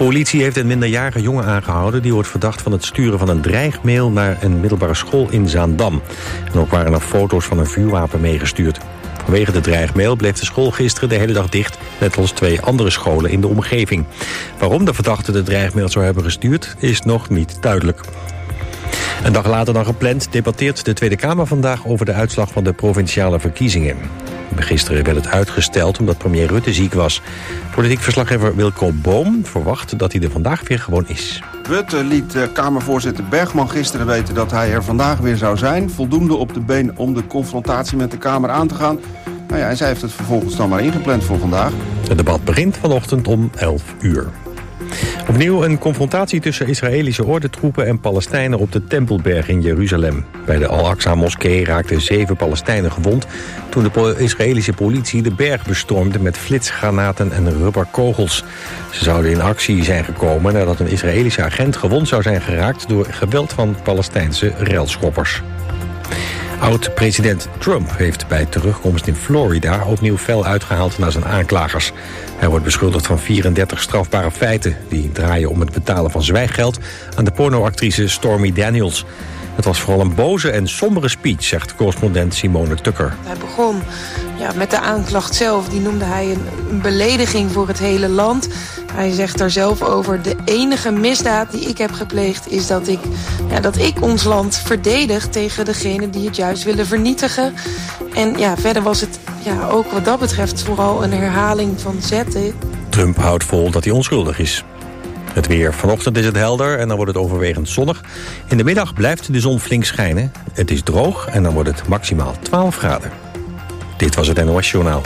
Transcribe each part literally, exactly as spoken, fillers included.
politie heeft een minderjarige jongen aangehouden... die wordt verdacht van het sturen van een dreigmail naar een middelbare school in Zaandam. En ook waren er foto's van een vuurwapen meegestuurd. Vanwege de dreigmail bleef de school gisteren de hele dag dicht... net als twee andere scholen in de omgeving. Waarom de verdachte de dreigmail zou hebben gestuurd is nog niet duidelijk. Een dag later dan gepland debatteert de Tweede Kamer vandaag... over de uitslag van de provinciale verkiezingen. Gisteren werd het uitgesteld omdat premier Rutte ziek was. Politiek verslaggever Wilco Boom verwacht dat hij er vandaag weer gewoon is. Rutte liet Kamervoorzitter Bergman gisteren weten dat hij er vandaag weer zou zijn. Voldoende op de been om de confrontatie met de Kamer aan te gaan. Nou ja, en zij heeft het vervolgens dan maar ingepland voor vandaag. Het debat begint vanochtend om elf uur. Opnieuw een confrontatie tussen Israëlische ordentroepen en Palestijnen op de Tempelberg in Jeruzalem. Bij de Al-Aqsa-moskee raakten zeven Palestijnen gewond toen de Israëlische politie de berg bestormde met flitsgranaten en rubberkogels. Ze zouden in actie zijn gekomen nadat een Israëlische agent gewond zou zijn geraakt door geweld van Palestijnse relschoppers. Oud-president Trump heeft bij terugkomst in Florida opnieuw fel uitgehaald naar zijn aanklagers. Hij wordt beschuldigd van vierendertig strafbare feiten die draaien om het betalen van zwijggeld aan de pornoactrice Stormy Daniels. Het was vooral een boze en sombere speech, zegt correspondent Simone Tucker. Hij begon ja, met de aanklacht zelf. Die noemde hij een, een belediging voor het hele land. Hij zegt daar zelf over: de enige misdaad die ik heb gepleegd is dat ik, ja, dat ik ons land verdedig tegen degenen die het juist willen vernietigen. En ja, verder was het ja, ook wat dat betreft vooral een herhaling van zetten. Trump houdt vol dat hij onschuldig is. Het weer. Vanochtend is het helder en dan wordt het overwegend zonnig. In de middag blijft de zon flink schijnen. Het is droog en dan wordt het maximaal twaalf graden. Dit was het N O S Journaal.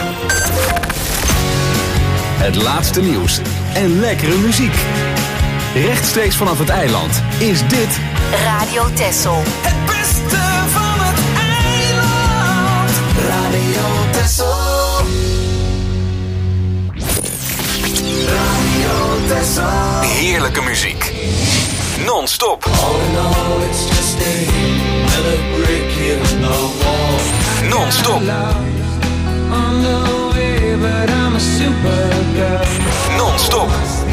Het laatste nieuws en lekkere muziek. Rechtstreeks vanaf het eiland is dit Radio Texel. Het beste van het eiland. Radio Texel. Radio Texel. heerlijke muziek. Non-stop. Non-stop. Non-stop.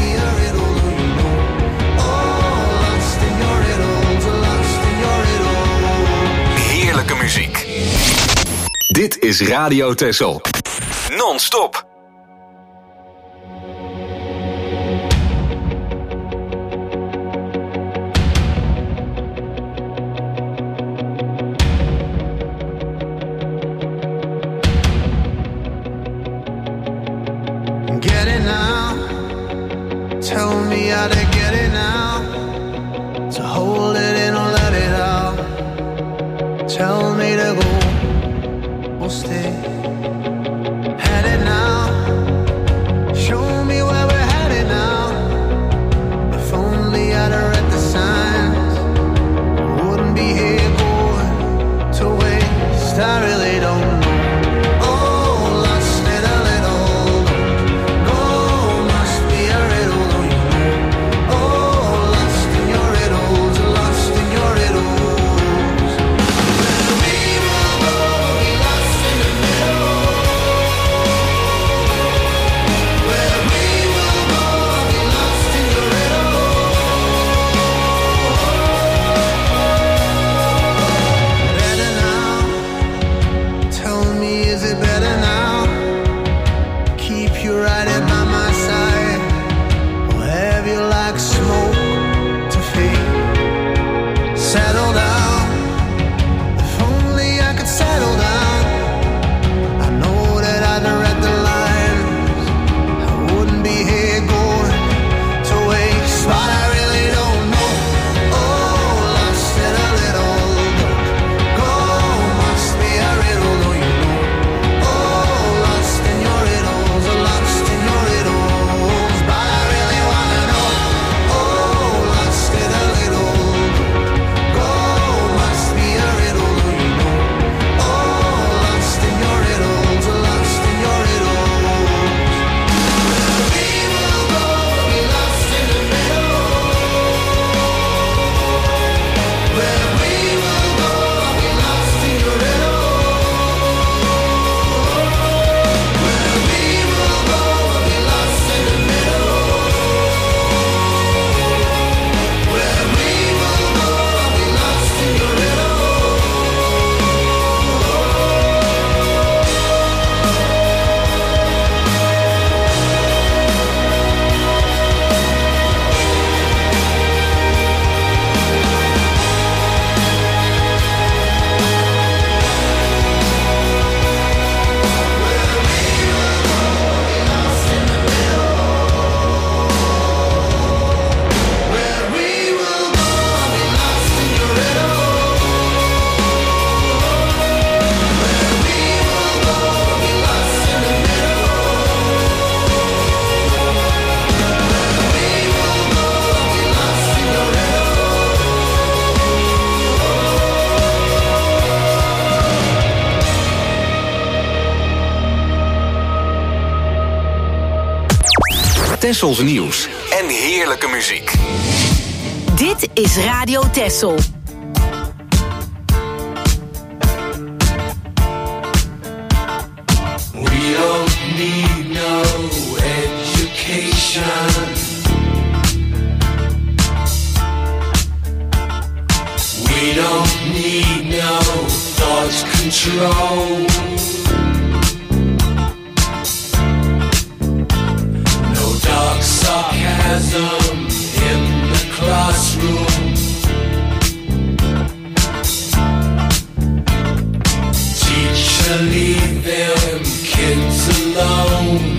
Heerlijke muziek. Dit is Radio Texel. Non-stop. Get it now. Tell me how to get it now. To hold it in or let it out. Tell me to go or stay. Headed now. Show me where we're headed now. If only I'd have read the signs, wouldn't be here going to waste. I really don't know. We will all be lost in the middle. Tessels nieuws en heerlijke muziek. Dit is Radio Tessel. We don't need no education. We don't need no thought control. No dark sarcasm in the classroom. Teacher, leave them kids alone.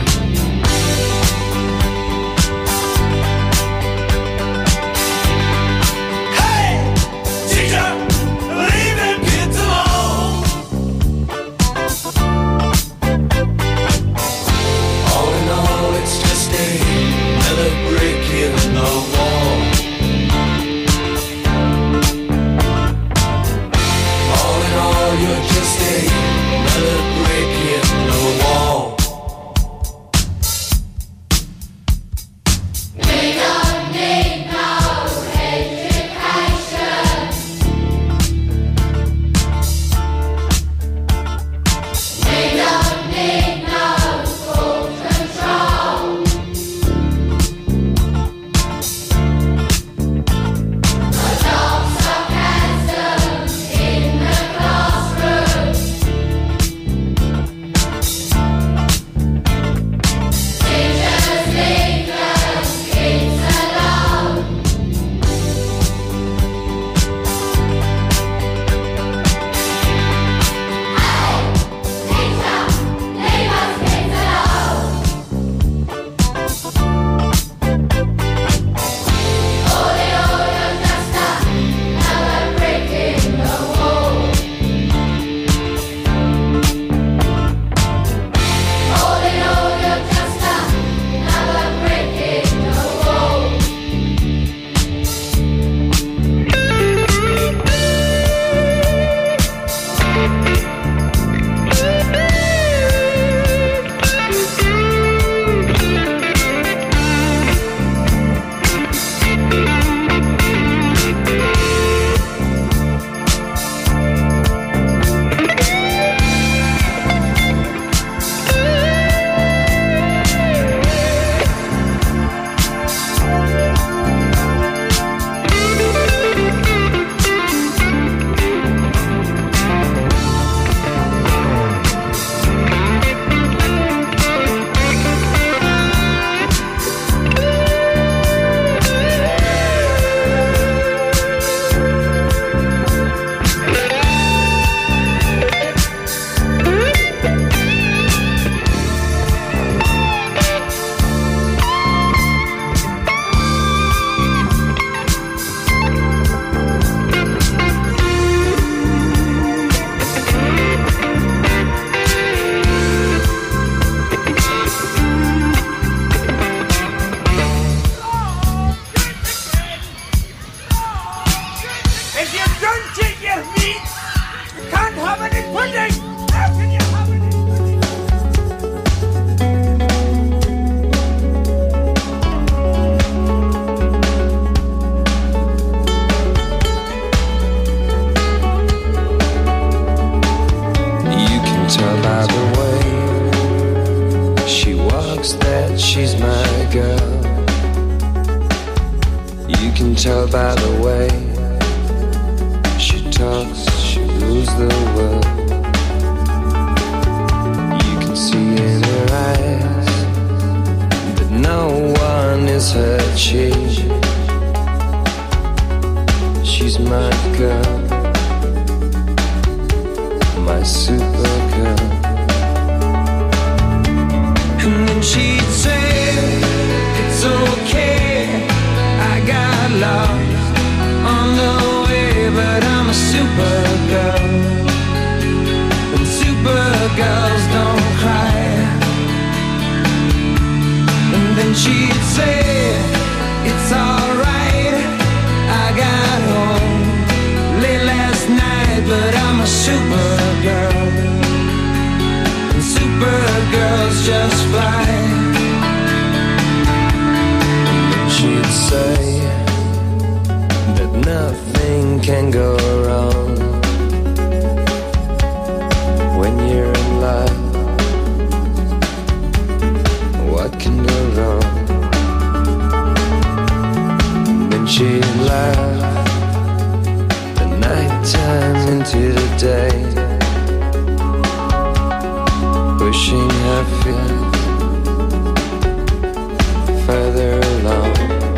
Tell by the way she talks, she rules the world. You can see in her eyes that no one is her chief. She's my girl, my super girl. And then she'd say, it's okay, I got lost on the way, but I'm a supergirl, and supergirls don't cry. And then she'd say, it's alright, I got home late last night, but I'm a supergirl, and supergirls just fly. Nothing can go wrong when you're in love. What can go wrong? Then she laughed the night time into the day, pushing her feet further along.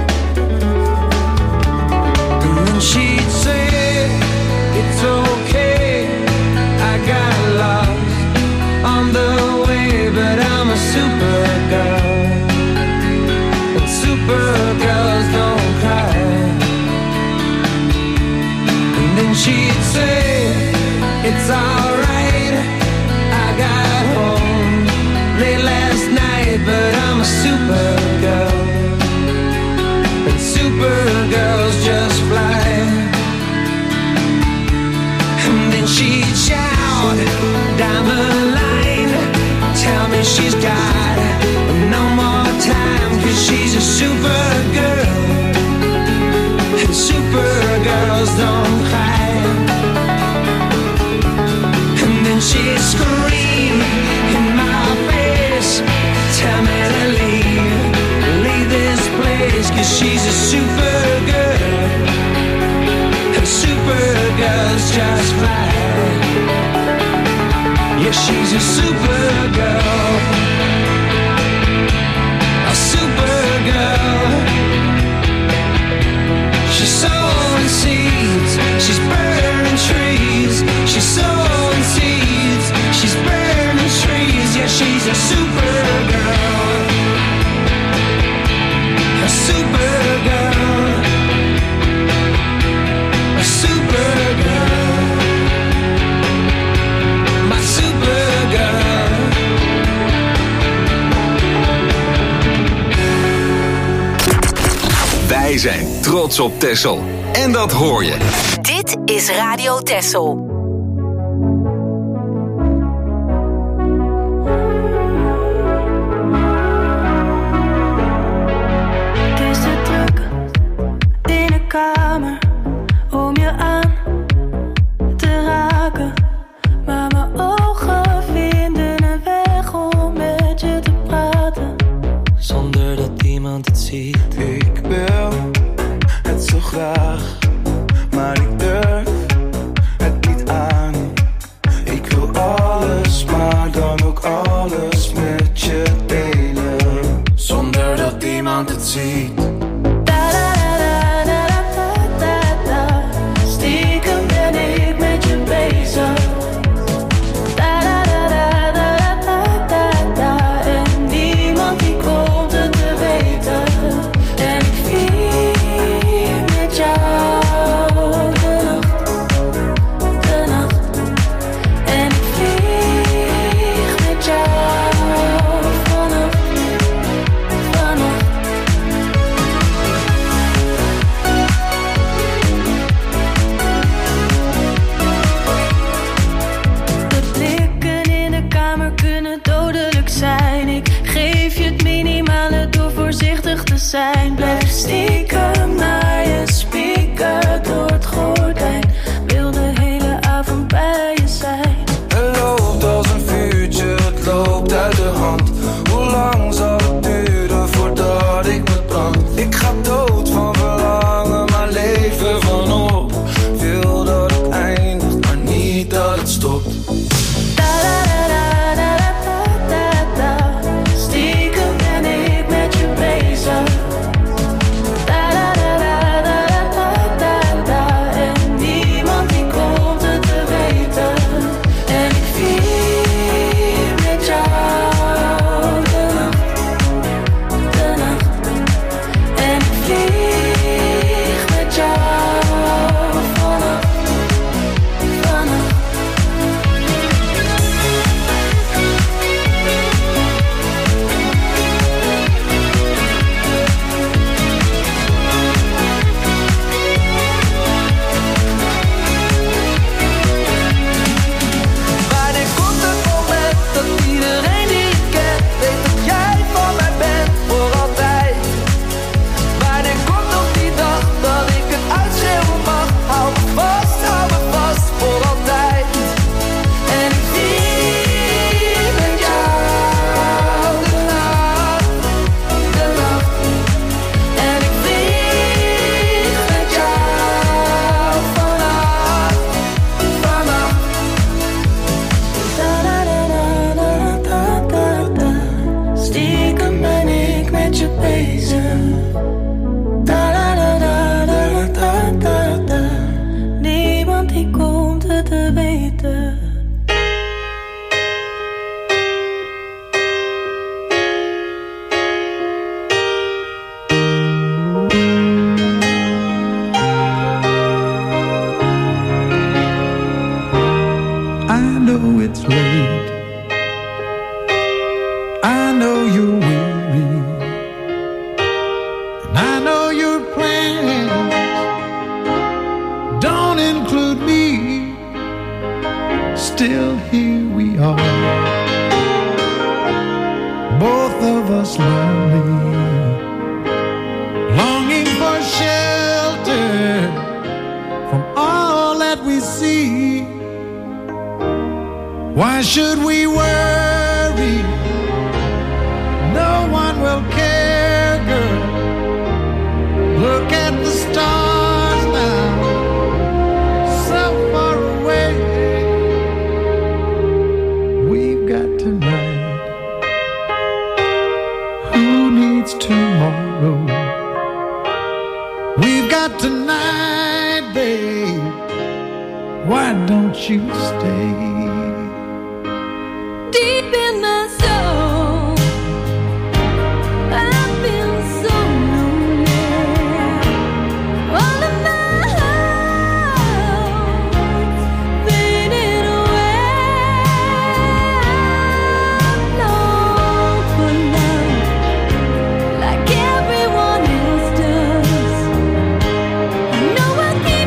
And then she'd say, it's okay, I got lost on the way, but I'm a supergirl, and supergirls don't cry. And then she'd say, it's alright, I got home late last night, but I'm a supergirl, and supergirls just fly. And then she'd shout down the line, tell me she's got no more time, 'cause she's a supergirl, and supergirls don't cry. And then she'd scream in my face, tell me to leave, leave this place, 'cause she's a supergirl, and supergirls just fly. Yeah, she's a supergirl, a supergirl. She's sowing seeds, she's burning trees. She's sowing seeds, she's burning trees. Yeah, she's a supergirl, a supergirl, a supergirl, my supergirl. Wij zijn trots op Texel. En dat hoor je. Dit is Radio Texel. Het is te druk in de kamer om je aan te raken, maar mijn ogen vinden een weg om met je te praten, Zonder dat iemand het ziet. Ik wil het zo graag, maar ik durf het niet aan. Ik wil alles, maar dan ook alles met je delen, zonder dat iemand het ziet. Da-da-da-da-da-da-da-da. Stiekem ben ik met je bezig. Da-da-da-da-da-da-da-da. En niemand die komt het te weten. En ik vier met jou de nacht, de nacht. En ik vlieg met jou vanaf, vanaf. De blikken in de kamer kunnen dodelijk zijn. Ik geef je het minimale door voorzichtig te zijn. Blijf stiekem naar je spieken door het gordijn. Wil de hele avond bij je zijn. Het loopt als een vuurtje, het loopt uit de hand. Hoe lang zal het duren voordat ik me brand? Ik ga dood van verlangen, maar leven vanop. Wil dat het eindigt, maar niet dat het stopt. Da-da-da-da-da-da-da. Stiekem ben ik met je bezig. see. Why should we worry? No one will care, girl. Look at the stars now, so far away. We've got tonight. Who needs tomorrow? We've got tonight, babe. Why don't you stay? Deep in my soul, I've been so lonely. All of my hopes faded away. I'm long for love, like everyone else does. I know I keep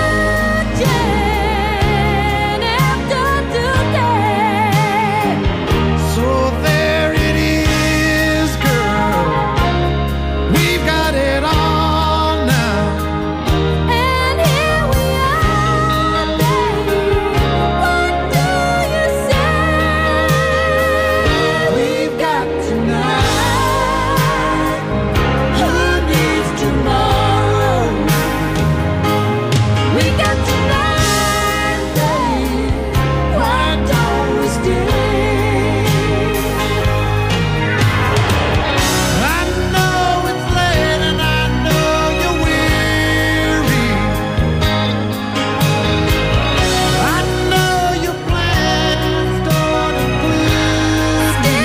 searching after today. So there it is, girl. We've got it all now. And here we are, babe. What do you say? We've got tonight. Who needs tomorrow? We got tonight, babe. Why don't we stay? I know it's late and I know you're weary. I know your plans don't include me.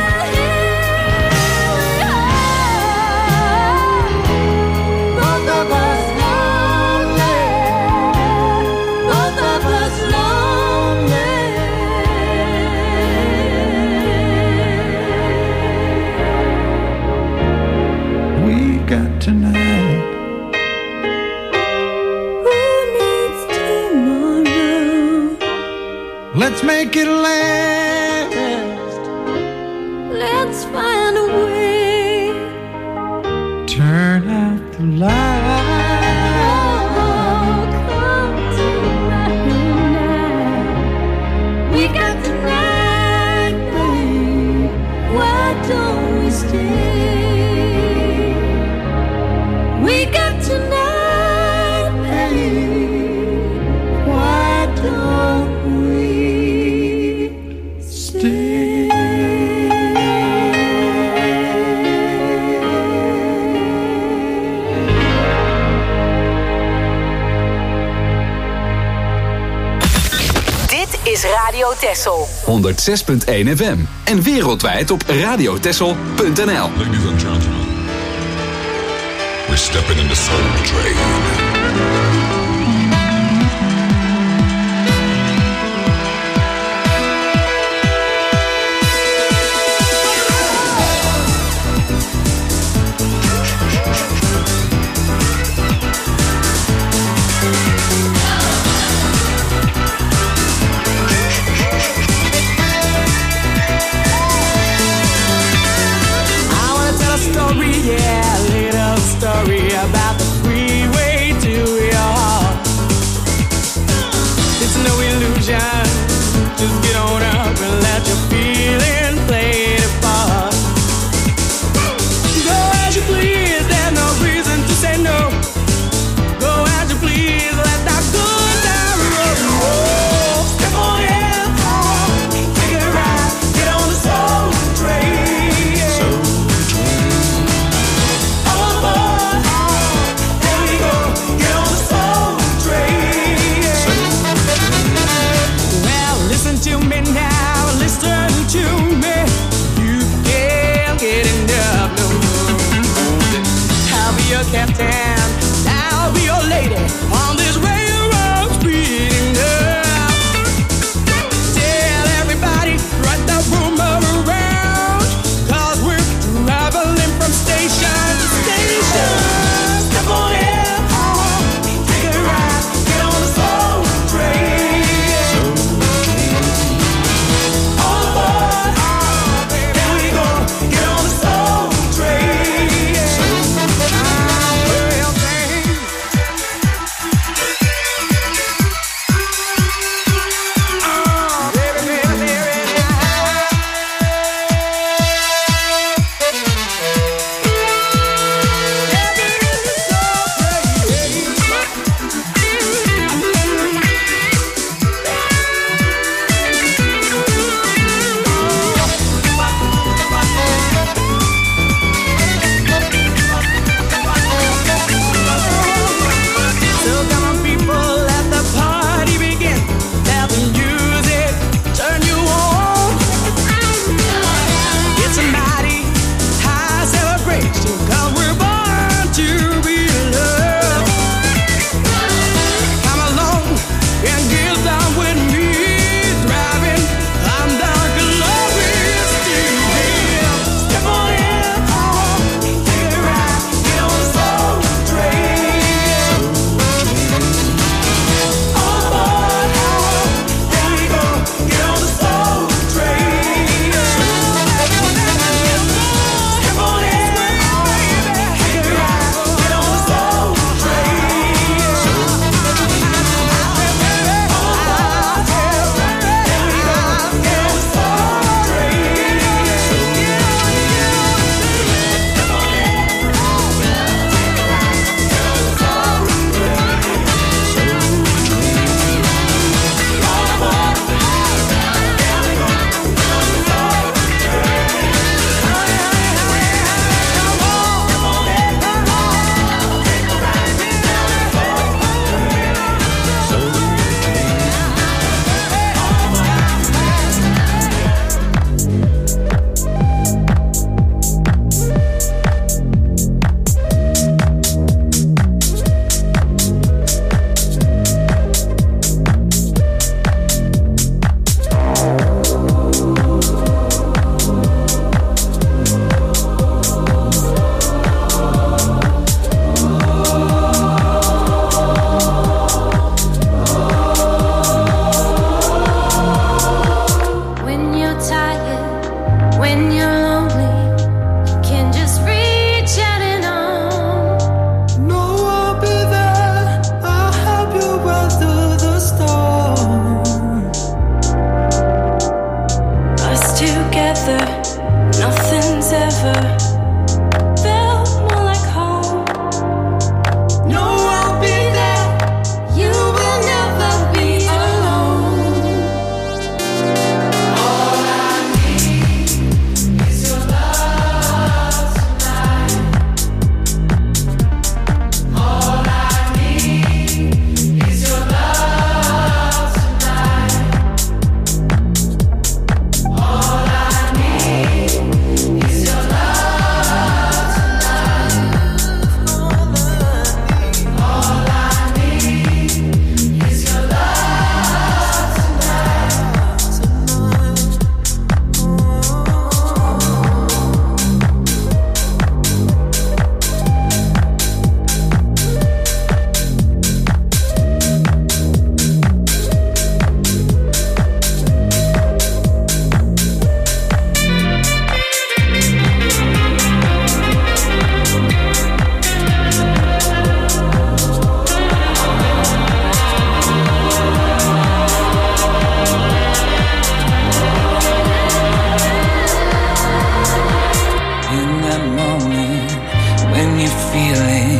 Both of us lonely. Both of us lonely. We got tonight. Who needs tomorrow? Let's make it last. Let's find a way. Turn out the light. Oh, come tonight. We got tonight, babe. Why don't we stay? We got tonight, babe. Why don't we stay? Dit is Radio Texel. honderd zes punt één F M. En wereldwijd op radiotexel punt n l. Ladies and gentlemen, we're stepping in the soul train. I wanna tell a story, yeah, a little story about the freeway to your heart. It's no illusion, just get on up and let your feeling play the part. Go as you please, there's no reason to say no. Go as you please, let that good time roll. Oh, step on in, take it right, get on the soul train. All aboard, there we go, get on the soul train. Well, listen to me now, listen to me. You can't get enough no more. I'll be your captain, I'll be your lady on this railroad speeding up. Tell everybody, right that rumor around, 'cause we're traveling from station to station. Step on in, take a ride, get on the soul train. All aboard, there we go, get on the soul train. Well, things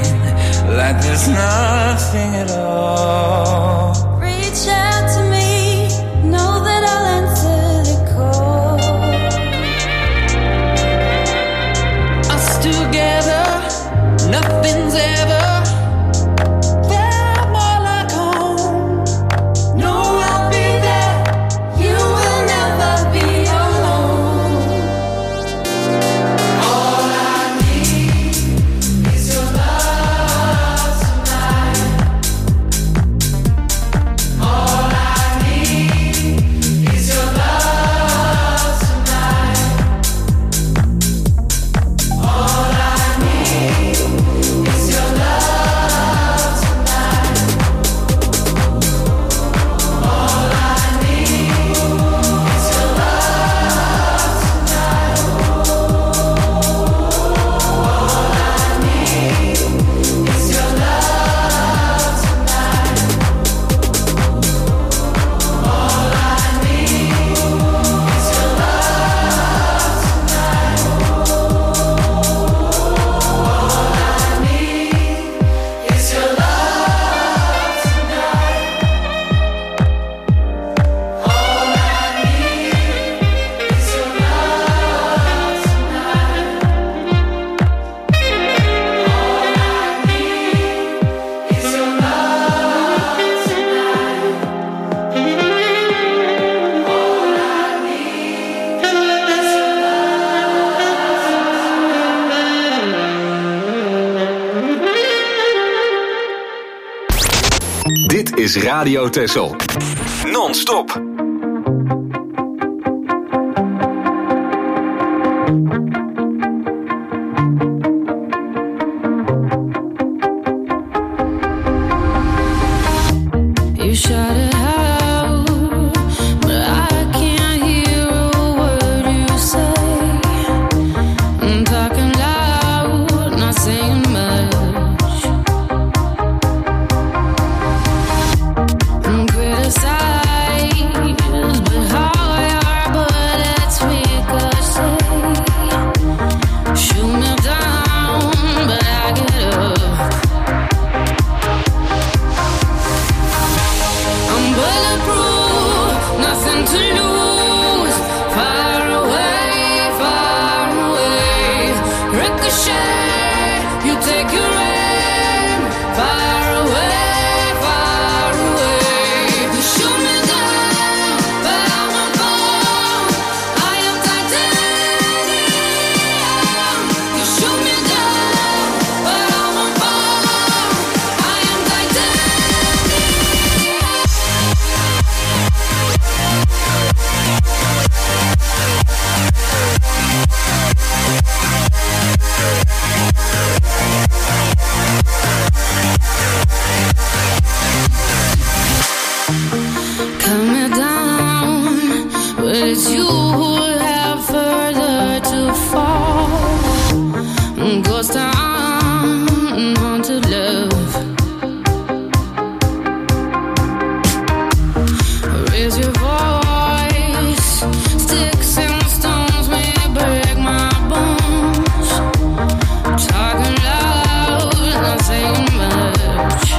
like there's nothing at all. Reach out to me, know that I'll answer the call. Us together, nothing's ever felt more like home. No, I'll be there. You will never be alone. All I need is your love tonight. All I need is your love tonight. All I need is your love tonight. All I need is your love tonight. All I need is your love tonight. All I need is your love tonight. All I need is your love tonight. All I need is your love tonight. All I need is your love tonight. Dit is Radio Texel. Non-stop. You shout it out, but I can't hear a word you say. I'm talking loud, not saying much. I'm criticized, but how your bullets ricochet. Shoot me down, but I get up. I'm bulletproof, nothing to lose. Far away, far away. Ricochet, you take your aim. Far away, far away. You shoot me down, but I won't fall. I am titanium. You shoot me down, but I won't fall. I am titanium. Cut me down, but it's you who have further to fall. Ghost town, haunted love. Raise your voice, sticks and stones may break my bones. Talking loud, not saying much.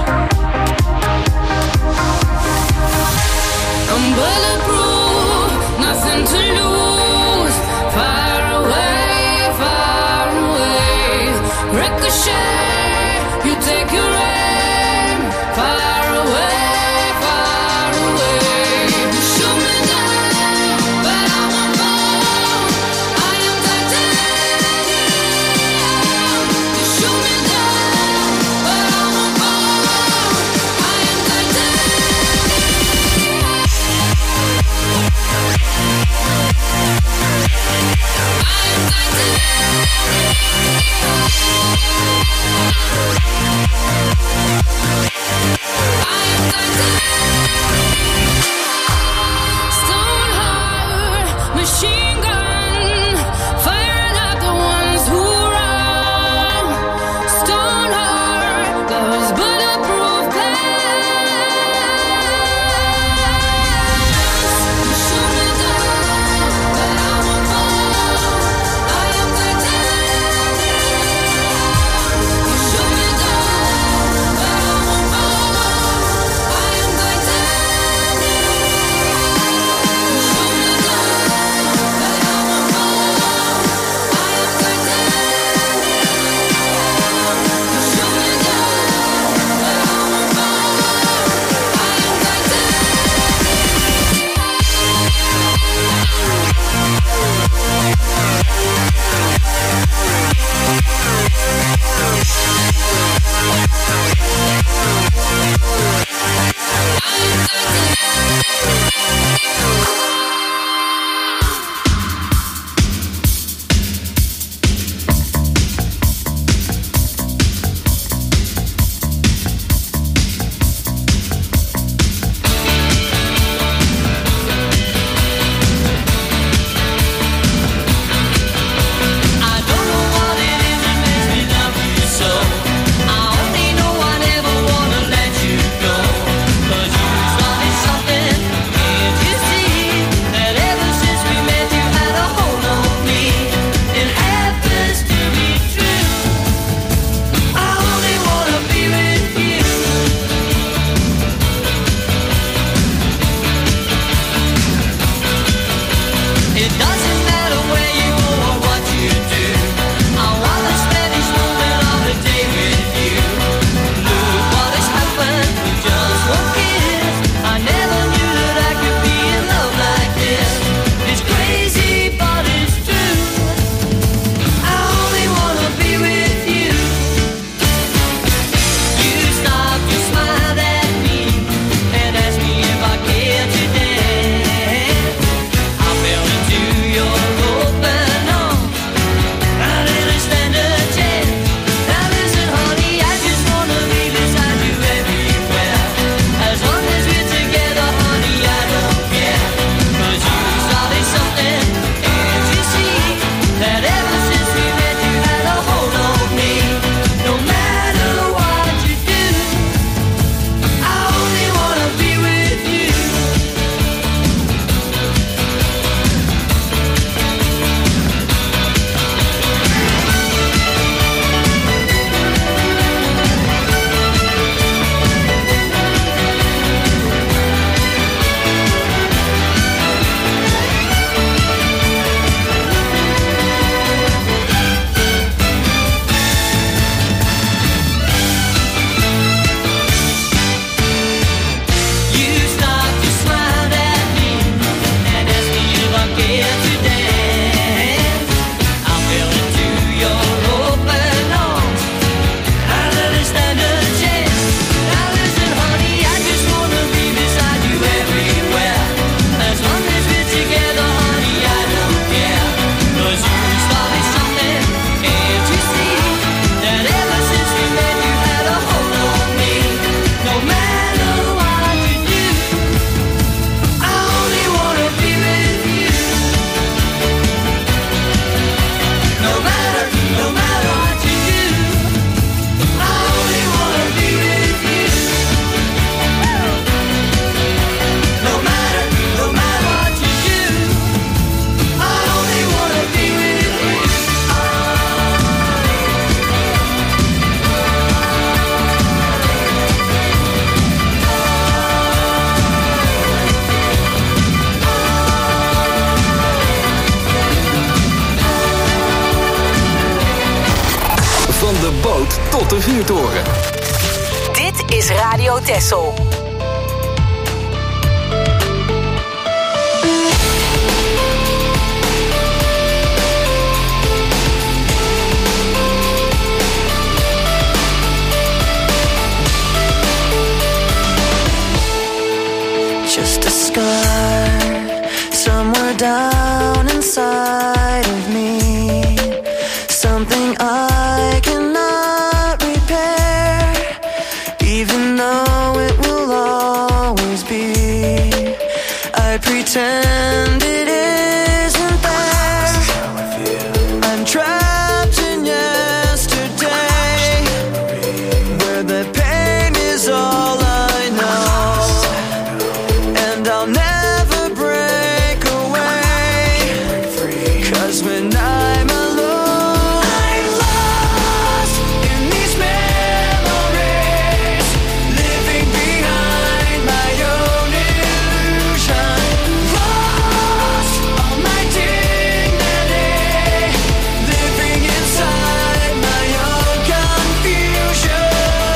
I'm bulletproof, nothing to lose. Far away, far away. Ricochet, you take your aim. Far away, far away. You shoot me down, but I won't fall. I am titanium. You shoot me down, but I won't fall. I am titanium. I am titanium. op de vuurtoren. Dit is Radio Texel. Just a scar somewhere down inside of me, something I cannot repair, even though it will always be. I pretend it isn't there. I'm trapped in yesterday, where the pain is all I know. I'll never break away, 'cause when I'm alone, I'm lost in these memories, living behind my own illusion, lost all my dignity, living inside my own confusion.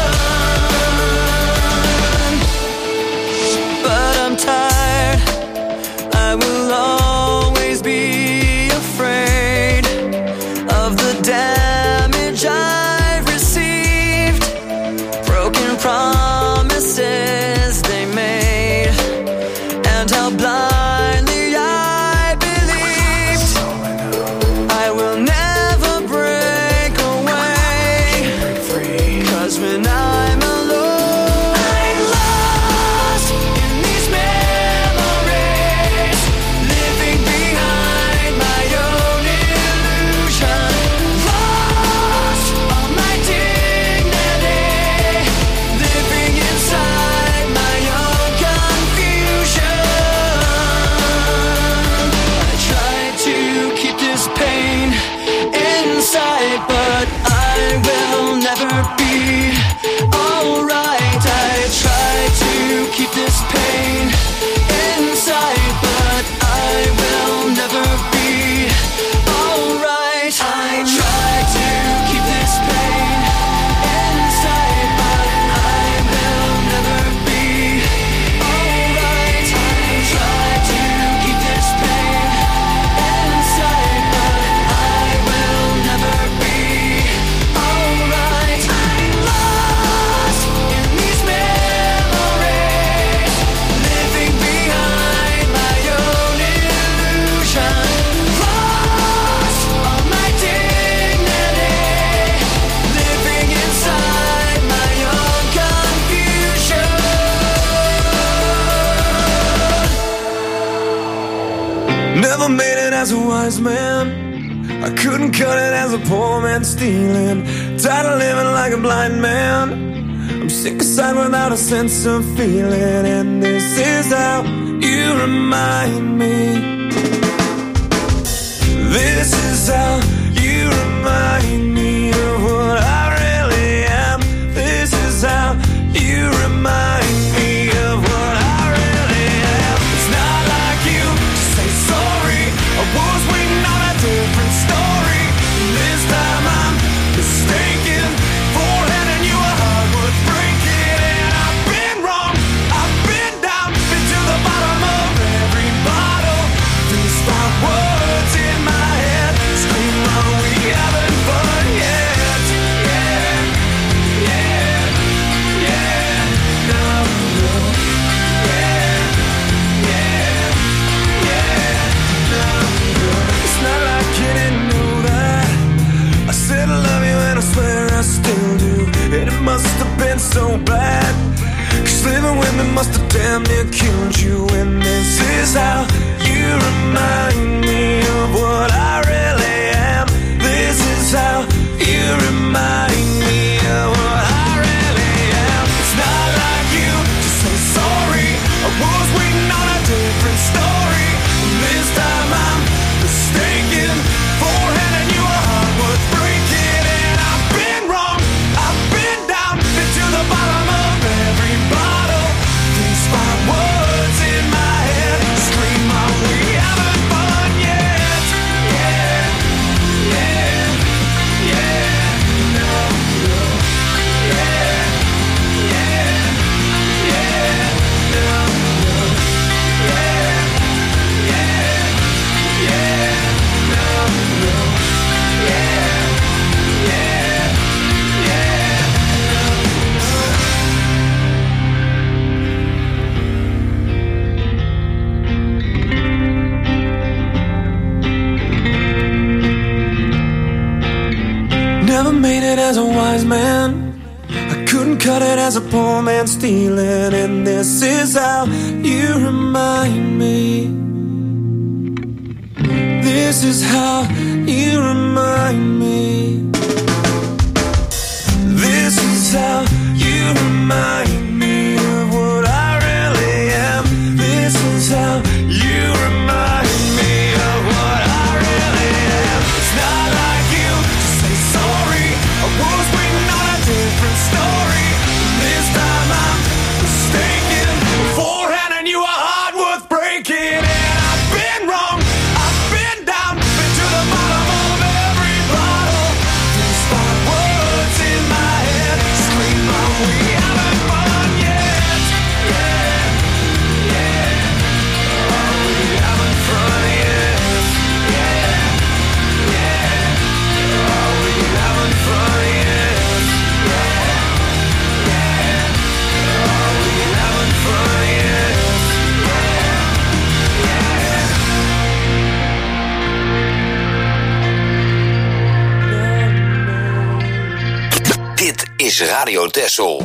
But I'm tired, I will always be afraid of the damage I've received, broken promises they made, and how blindly I believed. I will never break away, 'cause when I'm alone, I'm lost in these memories, living behind my own illusion, lost all my dignity, living inside my own confusion. I try to keep this pain inside, but I will never be alright. I try to keep this pain inside, but I will never be alright. I try to keep this pain inside, but I will never be alright. I try to keep this pain inside, but I will never be alright. I'm lost in these memories, living behind my own illusion, lost all my dignity, living inside my own confusion. Never made it as a wise man, I couldn't cut it as a poor man stealing. Tired of living like a blind man, I'm sick aside without a sense of feeling. And this is how you remind me. This is how you remind me of what I really am. This is how you remind me of what I really am. It's not like you to say sorry, I was waiting on a different story. This time I'm mistaken for handing you a heart worth breaking. And I've been wrong, I've been down, been to the bottom of every bottle. These five words in my head scream, are we having fun yet? Yeah, yeah, yeah, no, no, yeah, yeah, yeah, no, no. It's not like you didn't know that I said I love you and I swear I still do. And it must have been so bad, 'cause living with me must have damn near killed you. And this is how you remind me of what I really am. This is how you remind me of what I really am. It's not like you to say sorry, I was waiting on a different story. This time I'm mistaken for handing you a heart worth breaking. And I've been wrong, I've been down, been to the bottom of every bottle. These five words in my head scream, are we having fun yet? Yeah. cut it as a poor man stealing, and this is how you remind me. This is how you remind me. This is how you remind me of what I really am. This is how you remind me of what I really am. It's not like you to say sorry. I was waiting on a different story. This time I'm mistaken for handing you a heart worth breaking. And I've been wrong, I've been down, been to the bottom of every bottle. Despite words in my head, scream out, we haven't fun yet. Yeah, yeah. Are we having fun yet? Yeah, yeah. Are we having fun yet? Yeah, yeah. Are we having fun yet? Dit is Radio Texel.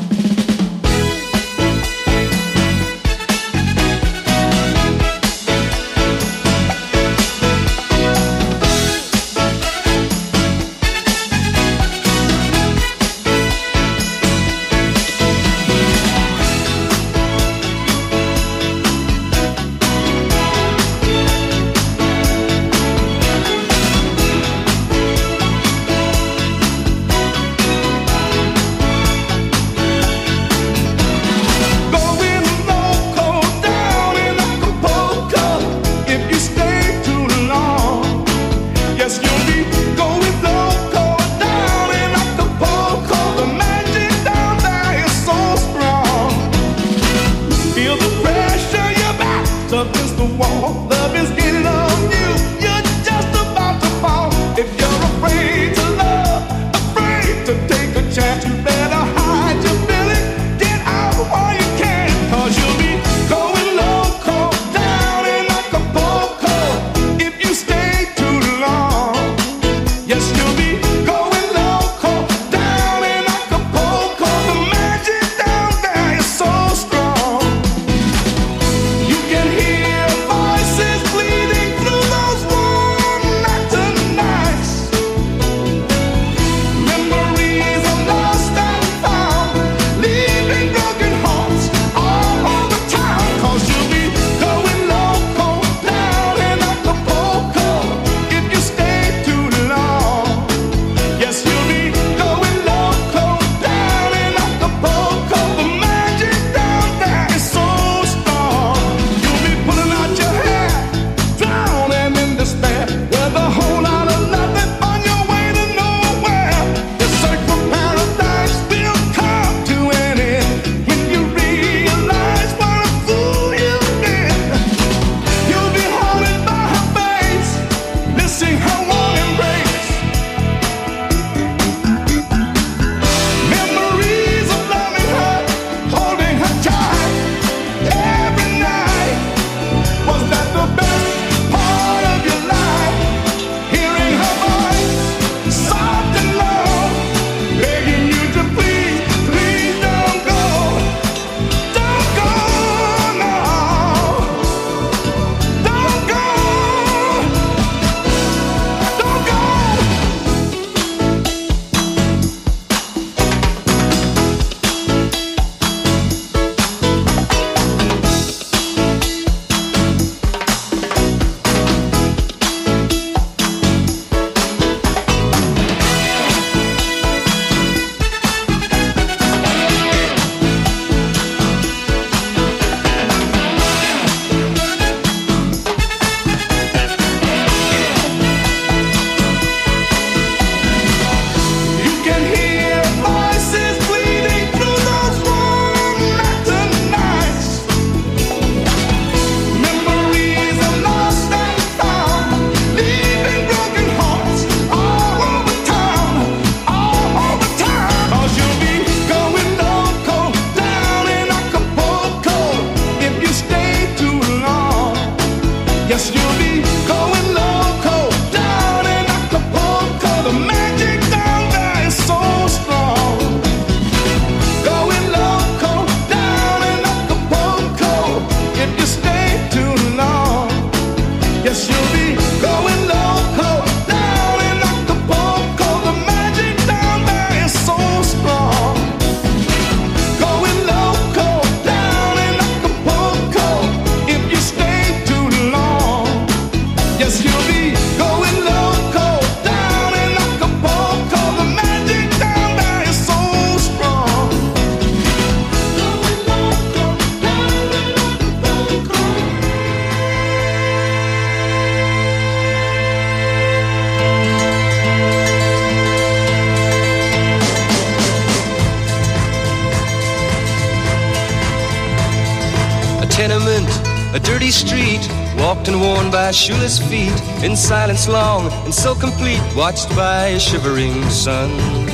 tenement, a dirty street, walked and worn by shoeless feet, in silence long and so complete, watched by a shivering sun.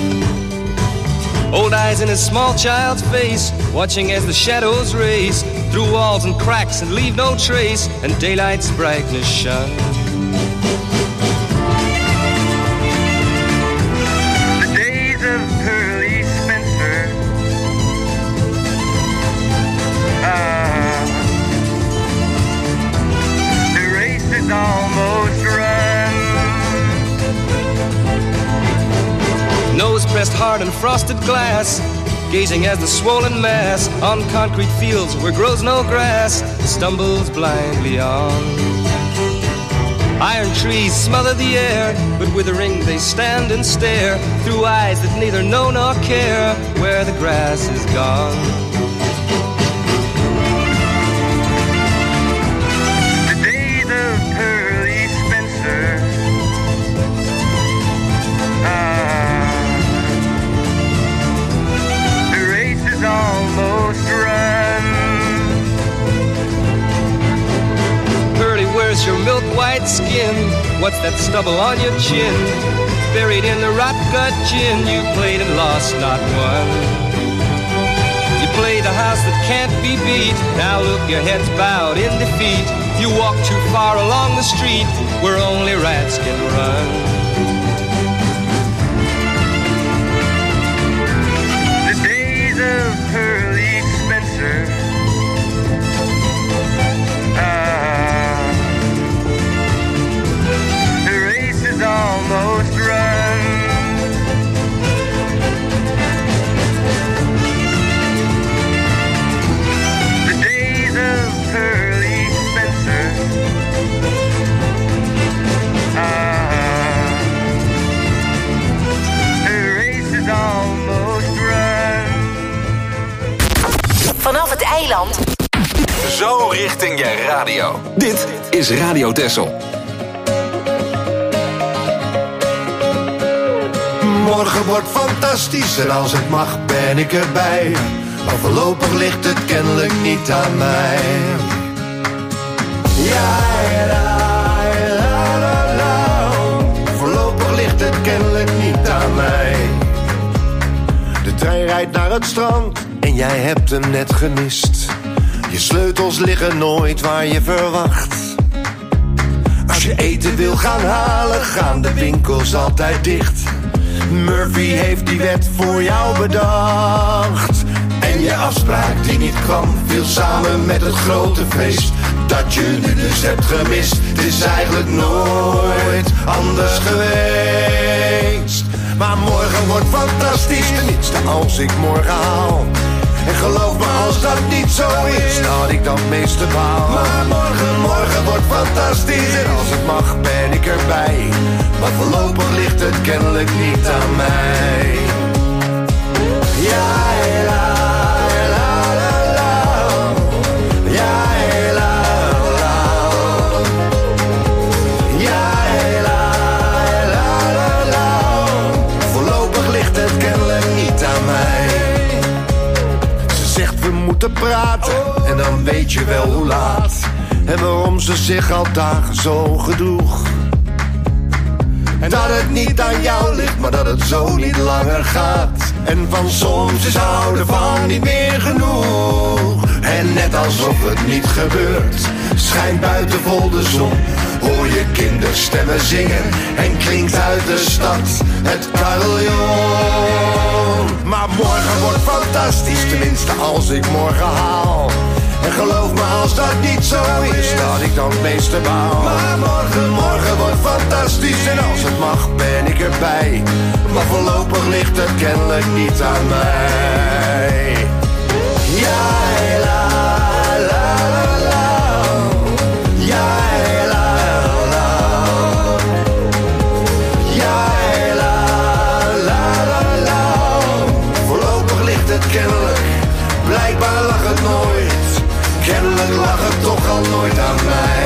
Old eyes in a small child's face, watching as the shadows race through walls and cracks and leave no trace, and daylight's brightness shun. The days of Pearly Spencer, ah, the race is almost run. Nose pressed hard on frosted glass, gazing as the swollen mass on concrete fields where grows no grass stumbles blindly on. Iron trees smother the air, but withering they stand and stare through eyes that neither know nor care where the grass is gone. The days of Pearly Spencer, ah, almost run. Pearly, where's your milk white skin? What's that stubble on your chin? Buried in the rot gut gin, you played and lost, not won. You played a house that can't be beat. Now look, your head's bowed in defeat. You walk too far along the street where only rats can run. Of Pearly Spencer, ah, the race is almost run. The days of Pearly Spencer, ah, the race is almost run. Vanaf het eiland. Zo richting je radio. Dit is Radio Texel. Morgen wordt fantastisch en als het mag ben ik erbij. Maar voorlopig ligt het kennelijk niet aan mij. Ja, la, la, la, la. Voorlopig ligt het kennelijk niet aan mij. De trein rijdt naar het strand en jij hebt hem net gemist. Je sleutels liggen nooit waar je verwacht. Als je eten wil gaan halen, gaan de winkels altijd dicht. Murphy heeft die wet voor jou bedacht. En je afspraak die niet kwam, viel samen met het grote feest dat je nu dus hebt gemist. Het is eigenlijk nooit anders geweest. Maar morgen wordt fantastisch, tenminste als ik morgen haal. En geloof me als dat niet zo is, dat ik dan het meeste baal. Maar morgen, morgen wordt fantastisch en als het mag ben ik erbij. Maar voorlopig ligt het kennelijk niet aan mij. Ja, la, la, la, la. Ja, la, la. Ja, la, la, la, la. Voorlopig ligt het kennelijk niet aan mij. Zegt we moeten praten en dan weet je wel hoe laat. En waarom ze zich al dagen zo gedroeg. En dat het niet aan jou ligt, maar dat het zo niet langer gaat. En van soms is houden van niet meer genoeg. En net alsof het niet gebeurt, schijnt buiten vol de zon. Hoor je kinderstemmen zingen en klinkt uit de stad het carillon. Maar morgen wordt fantastisch, tenminste als ik morgen haal. En geloof me als dat niet zo is, dat ik dan het meeste baal. Maar morgen, morgen wordt fantastisch en als het mag ben ik erbij. Maar voorlopig ligt het kennelijk niet aan mij. Ja, la, la, la, la. Ja, la, la. Ja, la, la, la, la. Voorlopig ligt het kennelijk, blijkbaar lag het nooit. Kennelijk lag het toch al nooit aan mij.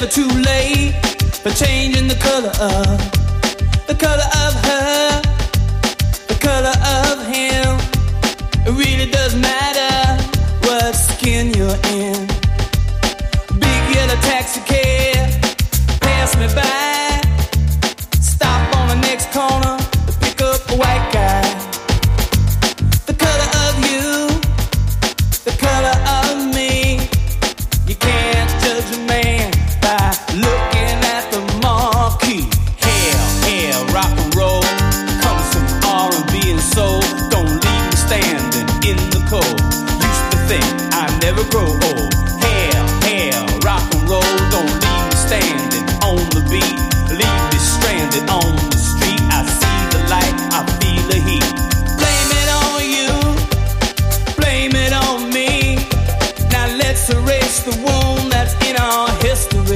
never too late for changing the color of, the color of her, the color of him. It really doesn't matter what skin you're in. Big yellow taxi cab pass me by, stop on the next corner to pick up a white guy. The color of you, the color of me. You can't judge a man by looking at the marquee. Hell, hell, rock and roll comes from R and B and soul. Don't leave me standing in the cold. Used to think I'd never grow old. Hell, hell, rock and roll. Don't leave me standing on the beat. Leave me stranded on the street. I see the light, I feel the heat. Blame it on you, blame it on me. Now let's erase the wound that's in our history.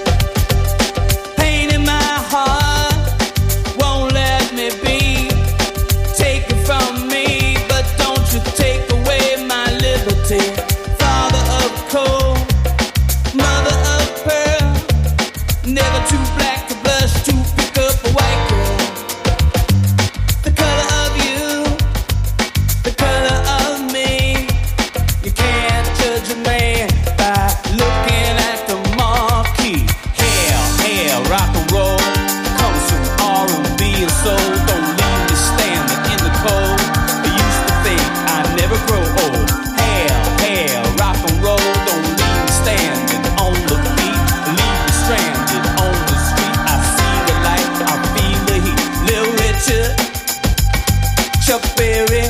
Pain in my heart won't let me be. Take it from me, but don't you take away my liberty. Father of coal, mother of pearl, never too black to blush to pick up a white girl. The color of you, the color of me. You can't judge a man by looking at the marquee. Hell, hell, rock and roll comes from R and B and soul. Don't leave me standing in the cold. I used to think I'd never grow old. Hell, hell, rock and roll. Don't leave me standing on the beat. Leave me stranded on the street. I see the light, I feel the heat. Little Richard, Chuck Berry,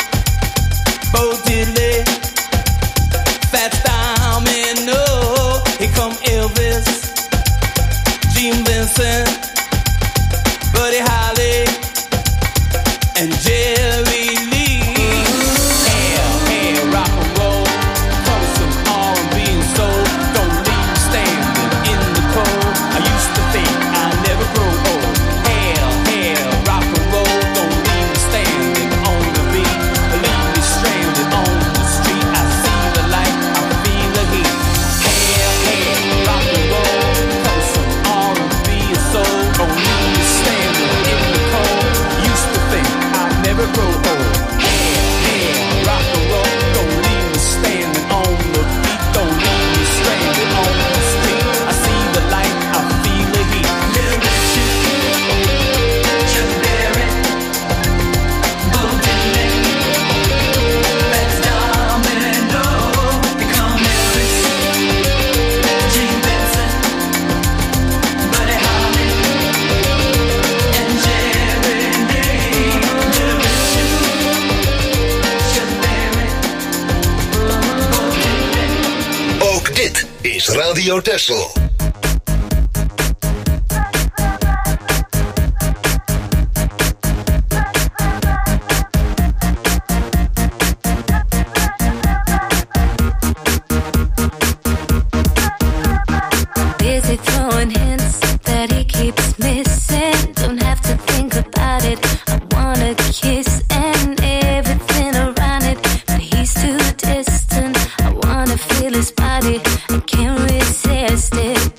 Bo Diddley, Fats Domino, here come Elvis, Gene Vincent, Buddy Holly, and Jerry Lee. Hell, hell, rock and roll comes from R and B and soul. Don't leave me standing in the cold. I used to think I'd never grow old. Hell, hell, rock and roll. Don't leave me standing on the beat. Leave me stranded on the street. I see the light, I feel the heat. Hell, hell, rock and roll comes from R and B and soul. Don't leave me standing in the cold. Used to think I'd never grow old. Hell, hell, rock and roll. Don't leave me standing on the beat. Don't leave me stranded on the street. I see the light, I feel the heat. Little Richard, Chuck Berry, Bo Diddley, Fats Domino, here come Elvis, Gene Vincent, Buddy Holly, and Jerry Lee. Little Richard, Chuck Berry, Bo Diddley. Ook dit is Radio Texel. Busy throwing hints that he keeps missing. Don't have to think about it. I wanna kiss and everything around it, but he's too distant. I wanna feel his body. I can't resist it.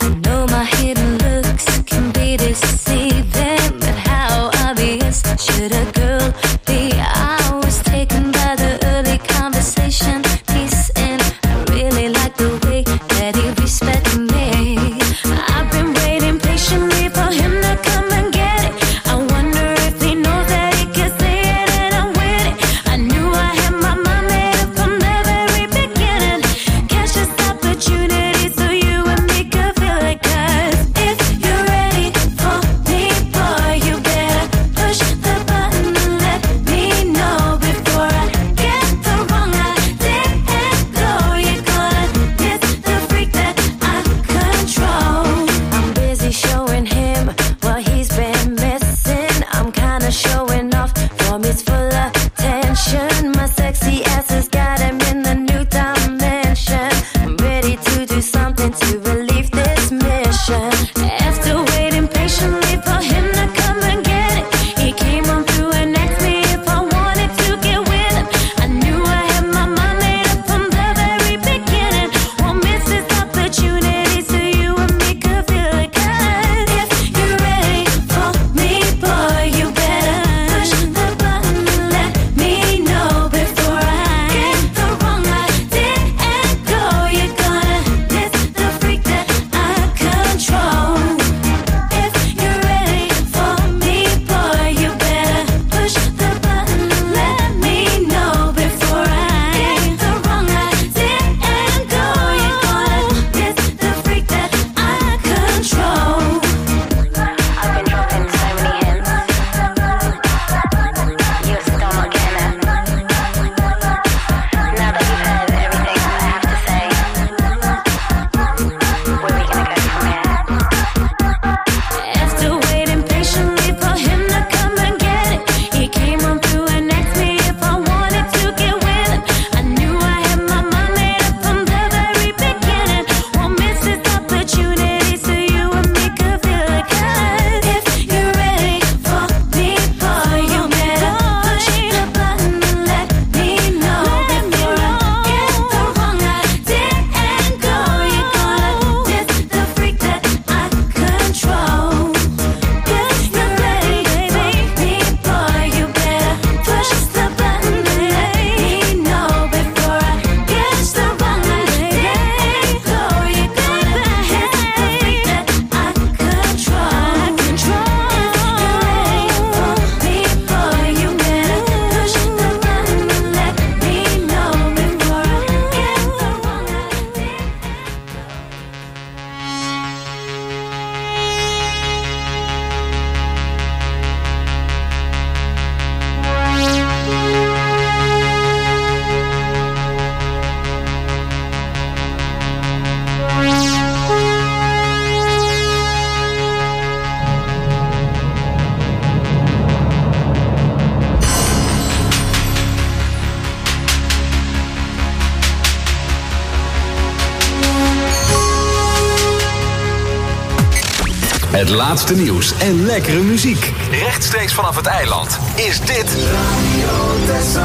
Het laatste nieuws en lekkere muziek. Rechtstreeks vanaf het eiland is dit Radio Texel.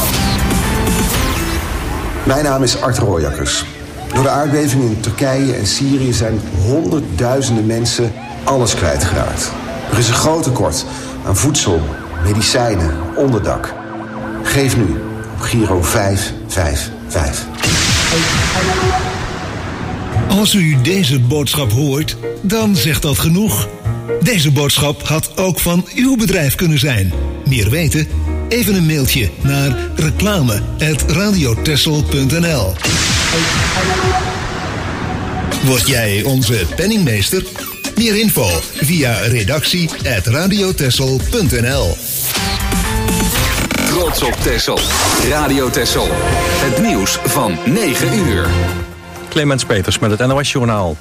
Mijn naam is Art Rooijakkers. Door de aardbevingen in Turkije en Syrië zijn honderdduizenden mensen alles kwijtgeraakt. Er is een groot tekort aan voedsel, medicijnen, onderdak. Geef nu op Giro vijf vijf vijf. Als u deze boodschap hoort, dan zegt dat genoeg. Deze boodschap had ook van uw bedrijf kunnen zijn. Meer weten? Even een mailtje naar reclame apenstaartje radiotessel punt n l. Word jij onze penningmeester? Meer info via redactie apenstaartje radiotessel punt n l. Trots op Texel. Radio Texel. Het nieuws van negen uur. Clemens Peters met het N O S-journaal.